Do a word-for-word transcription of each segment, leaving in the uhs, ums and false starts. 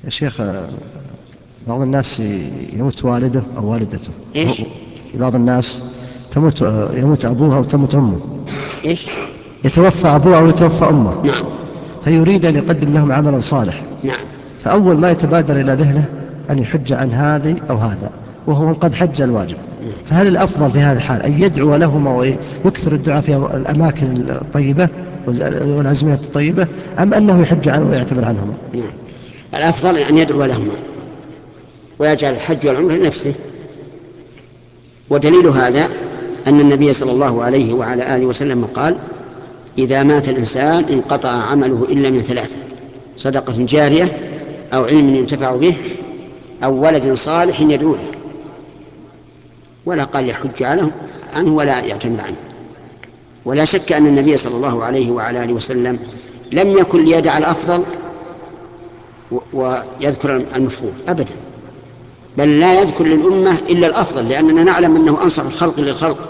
يا شيخ، بعض الناس يموت والده أو والدته. إيش؟ بعض الناس تموت يموت أبوها أو تموت أمه. إيش؟ يتوفى أبوه أو يتوفى أمه. نعم. فيريد أن يقدم لهم عملا صالح. نعم. فأول ما يتبادر إلى ذهنه أن يحج عن هذه أو هذا، وهو قد حج الواجب. فهل الأفضل في هذا الحال أن يدعو لهما ويكثر الدعاء في الأماكن الطيبة والأزمنة الطيبة، أم أنه يحج عنه ويعتبر عنهما؟ نعم. الأفضل أن يدعو لهما ويجعل الحج والعمرة لنفسه. ودليل هذا أن النبي صلى الله عليه وعلى آله وسلم قال: إذا مات الإنسان انقطع عمله إلا من ثلاثة: صدقة جارية، أو علم ينتفع به، أو ولد صالح يدعو له. ولا قال يحج عنه ولا يعتمر عنه. ولا شك أن النبي صلى الله عليه وعلى آله وسلم لم يكن ليدع الأفضل ويذكر المفضول أبدا، بل لا يذكر للأمة إلا الأفضل، لأننا نعلم أنه أنصح الخلق للخلق.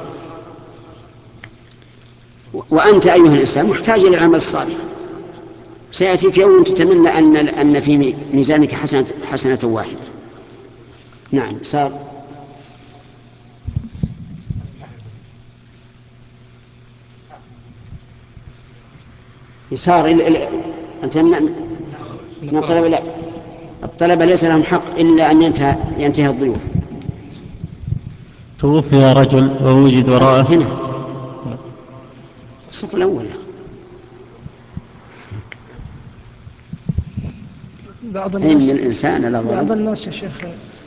وأنت أيها الإنسان محتاج إلى العمل الصالح. سيأتيك يوم تتمنى أن أن في ميزانك حسنة حسنة واحدة. نعم. صار يصار أنت من الطلبة. لا، الطلبة ليس لهم حق إلا أن ينتهي ينتهي الضيوف. توفي رجل ووجد وراءه. هنا الصف الأول. بعض إن الناس الإنسان لظلوم. بعض الناس يا شيخ